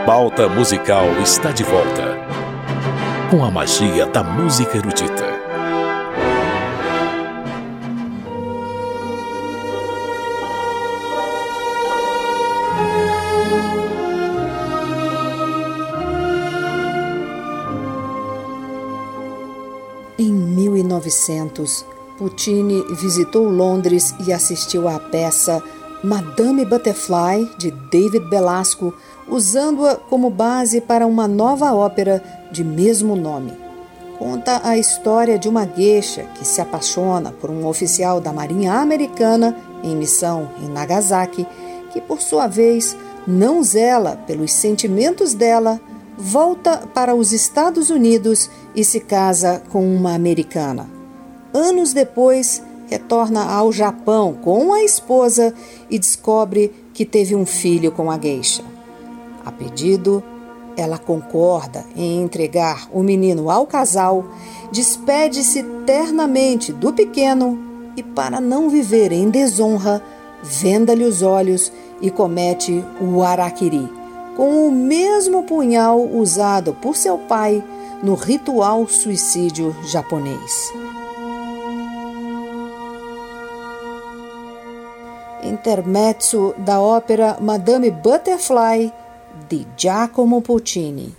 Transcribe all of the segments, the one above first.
Pauta Musical está de volta, com a magia da música erudita. Em 1900, Puccini visitou Londres e assistiu à peça Madame Butterfly, de David Belasco, usando-a como base para uma nova ópera de mesmo nome. Conta a história de uma geisha que se apaixona por um oficial da Marinha Americana em missão em Nagasaki, que por sua vez não zela pelos sentimentos dela, volta para os Estados Unidos e se casa com uma americana. Anos depois, retorna ao Japão com a esposa e descobre que teve um filho com a geisha. A pedido, ela concorda em entregar o menino ao casal, despede-se ternamente do pequeno e, para não viver em desonra, venda-lhe os olhos e comete o harakiri, com o mesmo punhal usado por seu pai no ritual suicídio japonês. Intermezzo da ópera Madame Butterfly, de Giacomo Puccini.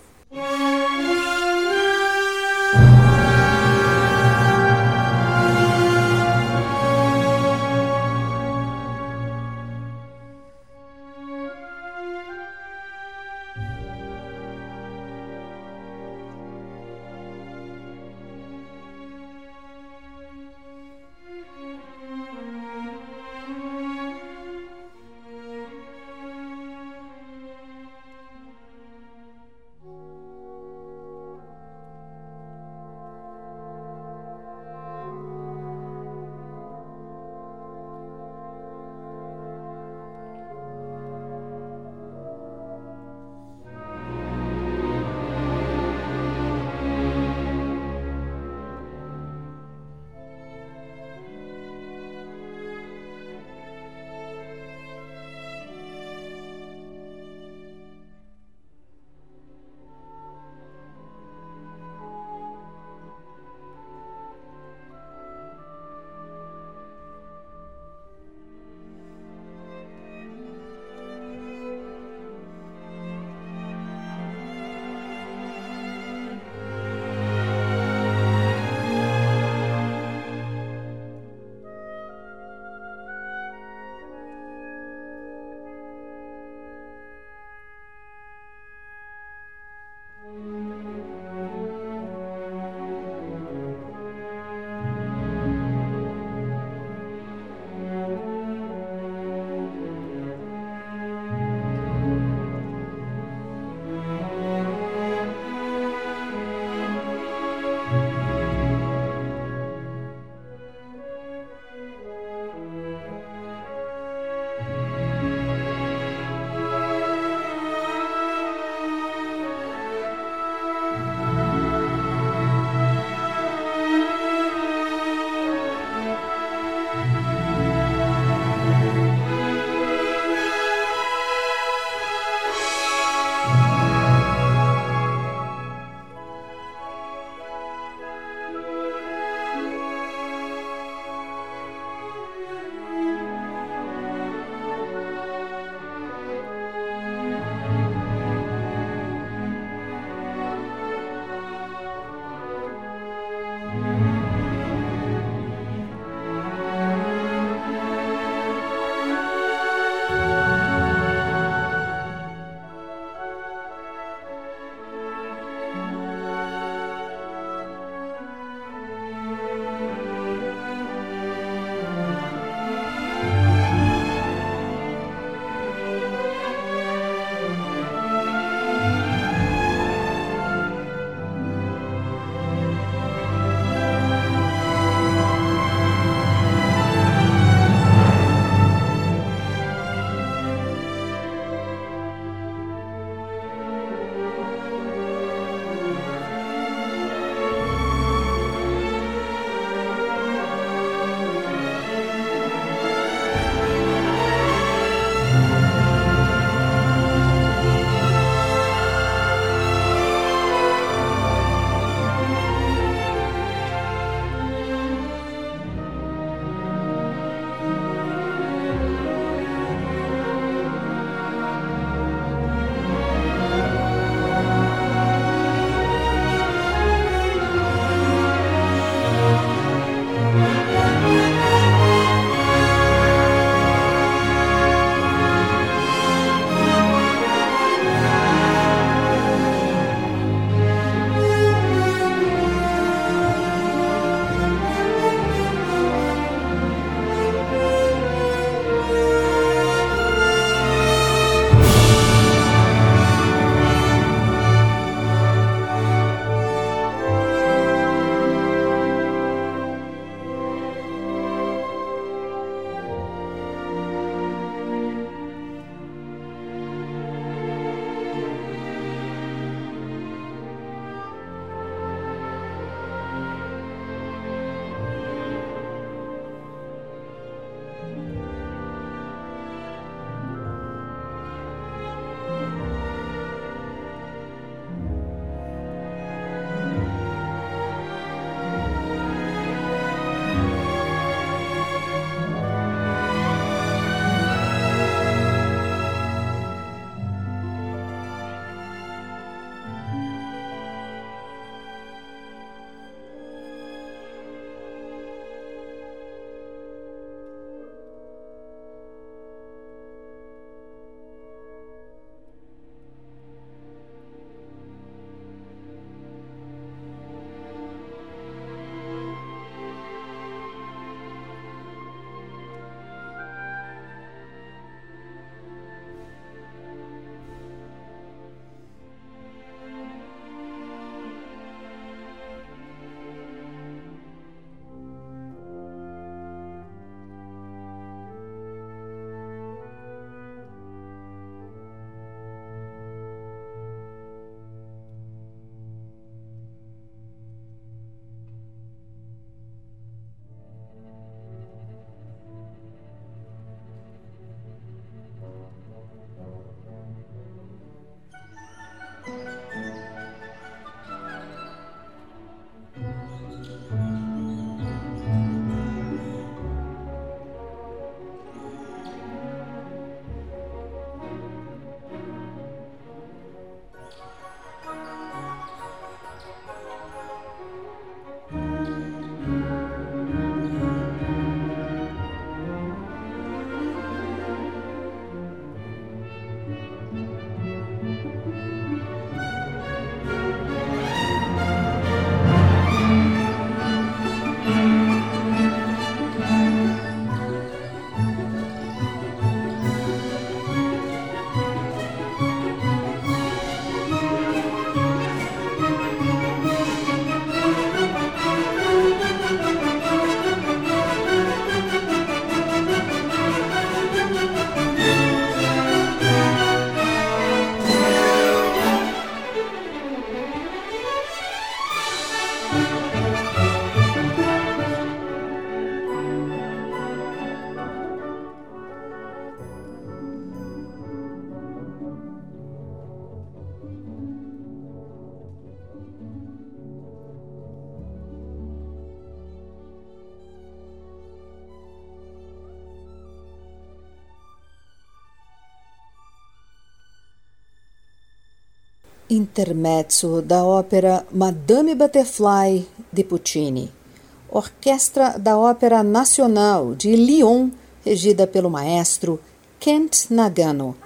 Intermezzo da ópera Madame Butterfly de Puccini, orquestra da Ópera Nacional de Lyon, regida pelo maestro Kent Nagano.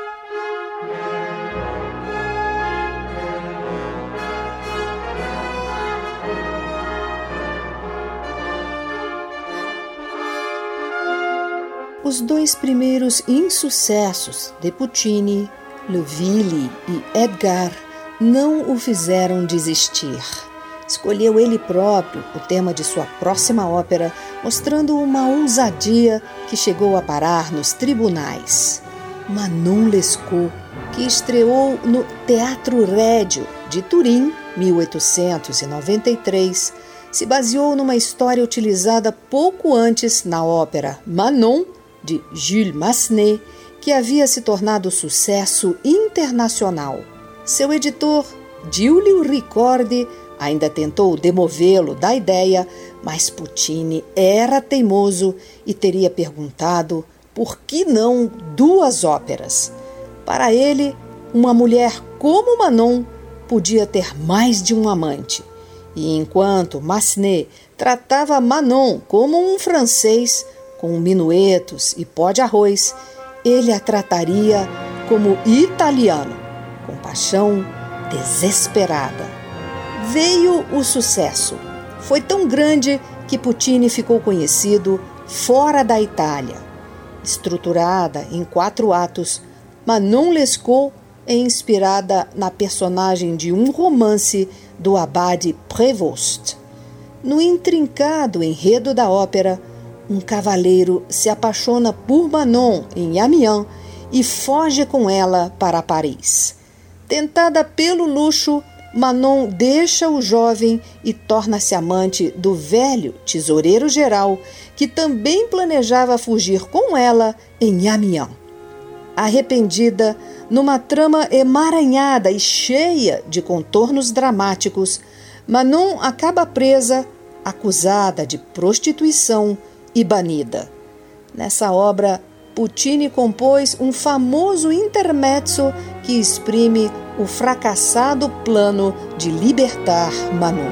Os dois primeiros insucessos de Puccini, Le Ville e Edgar, não o fizeram desistir. Escolheu ele próprio o tema de sua próxima ópera, mostrando uma ousadia que chegou a parar nos tribunais. Manon Lescaut, que estreou no Teatro Regio de Turim, 1893, se baseou numa história utilizada pouco antes na ópera Manon, de Jules Massenet, que havia se tornado sucesso internacional. Seu editor, Giulio Ricordi, ainda tentou demovê-lo da ideia, mas Puccini era teimoso e teria perguntado por que não 2 óperas. Para ele, uma mulher como Manon podia ter mais de um amante. E enquanto Massenet tratava Manon como um francês, com minuetos e pó de arroz, ele a trataria como italiano, com paixão desesperada. Veio o sucesso. Foi tão grande que Puccini ficou conhecido fora da Itália. Estruturada em 4 atos, Manon Lescaut é inspirada na personagem de um romance do abade Prévost. No intrincado enredo da ópera, um cavaleiro se apaixona por Manon em Amiens e foge com ela para Paris. Tentada pelo luxo, Manon deixa o jovem e torna-se amante do velho tesoureiro-geral, que também planejava fugir com ela em Amiens. Arrependida, numa trama emaranhada e cheia de contornos dramáticos, Manon acaba presa, acusada de prostituição e banida. Nessa obra, Puccini compôs um famoso intermezzo que exprime o fracassado plano de libertar Manon.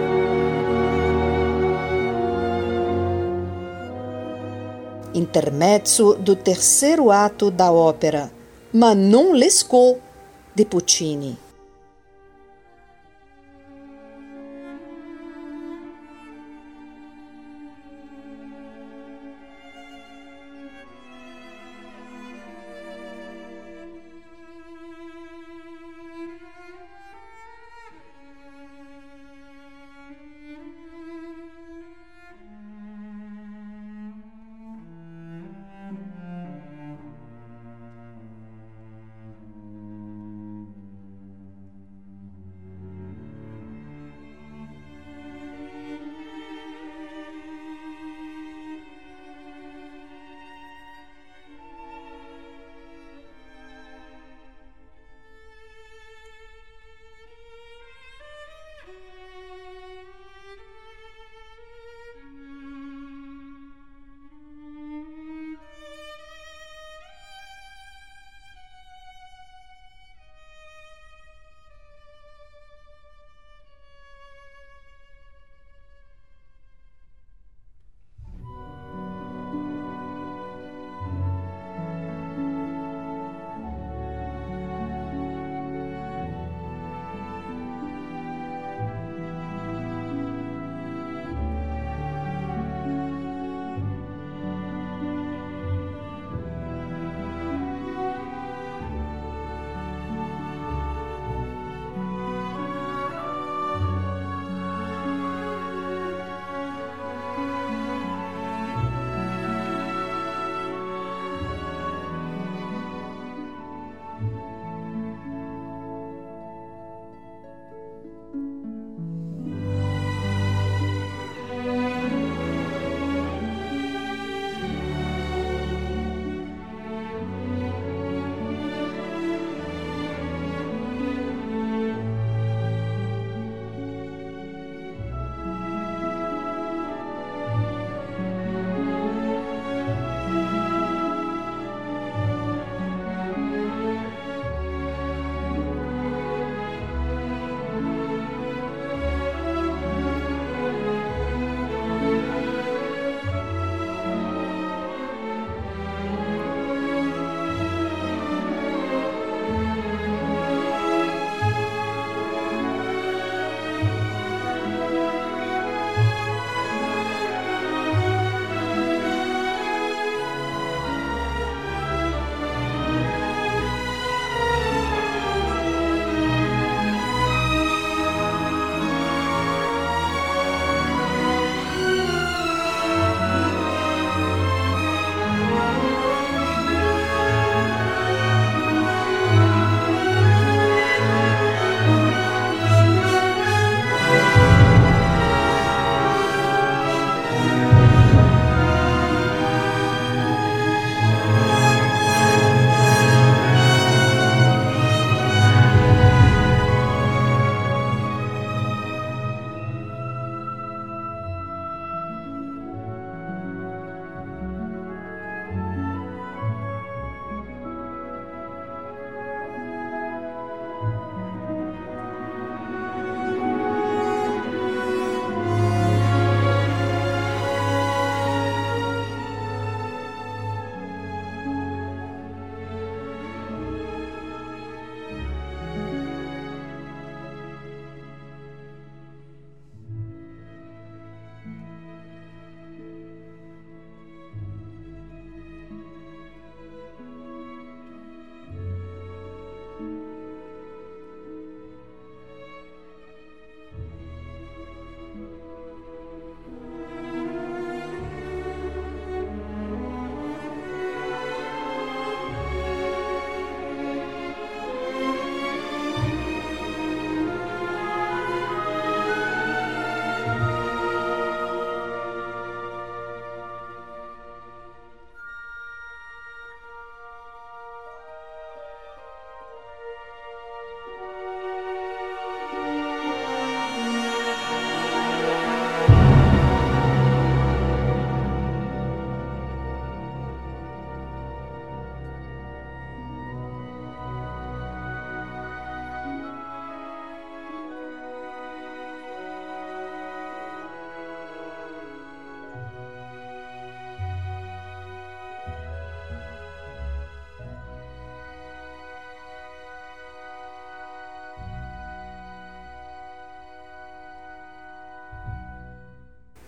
Intermezzo do 3º ato da ópera Manon Lescaut de Puccini.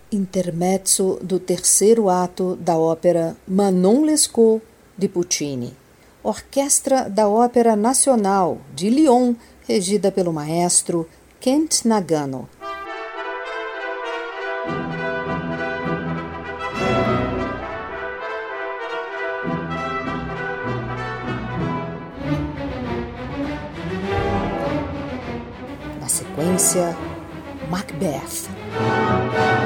Intermezzo do terceiro ato da ópera Manon Lescaut, de Puccini. Orquestra da Ópera Nacional de Lyon, regida pelo maestro Kent Nagano. Na sequência, Macbeth.